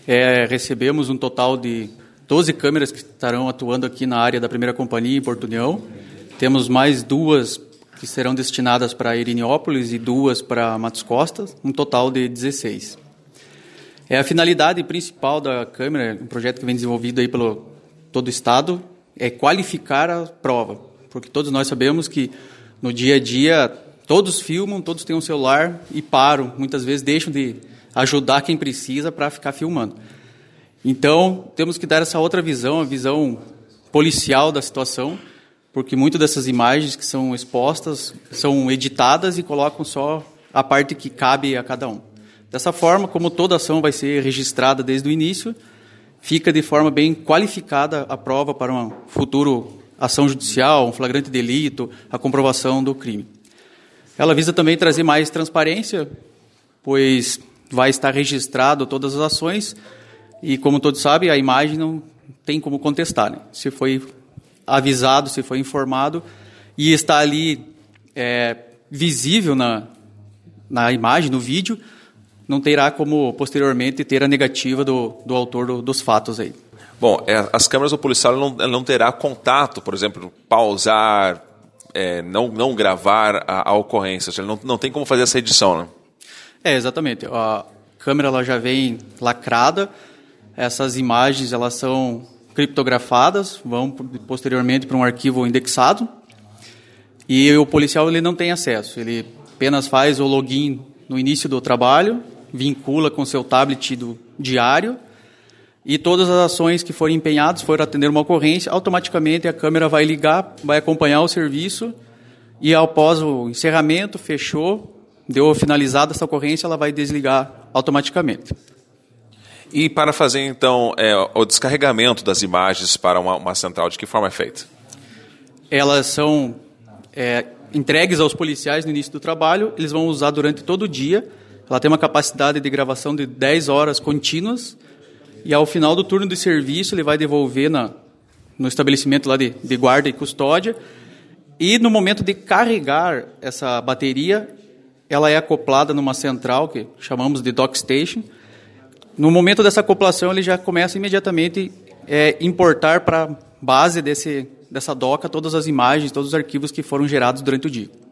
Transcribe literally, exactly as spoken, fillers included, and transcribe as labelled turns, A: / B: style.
A: É, recebemos um total de doze câmeras que estarão atuando aqui na área da primeira companhia em Porto União. Temos mais duas que serão destinadas para Irineópolis e duas para Matos Costa, um total de dezesseis. É, a finalidade principal da câmera, um projeto que vem desenvolvido aí pelo todo o Estado, é qualificar a prova, porque todos nós sabemos que no dia a dia todos filmam, todos têm um celular e param, muitas vezes deixam de ajudar quem precisa para ficar filmando. Então, temos que dar essa outra visão, a visão policial da situação, porque muitas dessas imagens que são expostas são editadas e colocam só a parte que cabe a cada um. Dessa forma, como toda ação vai ser registrada desde o início, fica de forma bem qualificada a prova para uma futura ação judicial, um flagrante delito, a comprovação do crime. Ela visa também trazer mais transparência, pois vai estar registrado todas as ações e, como todos sabem, a imagem não tem como contestar, né? Se foi avisado, se foi informado e está ali é, visível na, na imagem, no vídeo, não terá como, posteriormente, ter a negativa do, do autor do, dos fatos aí.
B: Bom, é, as câmeras do policial não, não terá contato, por exemplo, pausar, é, não, não gravar a, a ocorrência, ele não, não tem como fazer essa edição, né?
A: É, exatamente. A câmera ela já vem lacrada, essas imagens elas são criptografadas, vão posteriormente para um arquivo indexado e o policial ele não tem acesso, ele apenas faz o login no início do trabalho, vincula com seu tablet do diário e todas as ações que forem empenhadas, for atender uma ocorrência, automaticamente a câmera vai ligar, vai acompanhar o serviço e após o encerramento, fechou, deu finalizada essa ocorrência, ela vai desligar automaticamente.
B: E para fazer, então, é, o descarregamento das imagens para uma, uma central, de que forma é feito?
A: Elas são é, entregues aos policiais no início do trabalho, eles vão usar durante todo o dia. Ela tem uma capacidade de gravação de dez horas contínuas e, ao final do turno de serviço, ele vai devolver na, no estabelecimento lá de, de guarda e custódia. E, no momento de carregar essa bateria, ela é acoplada numa central que chamamos de dock station. No momento dessa acoplação, ele já começa imediatamente a é, importar para a base desse, dessa doca todas as imagens, todos os arquivos que foram gerados durante o dia.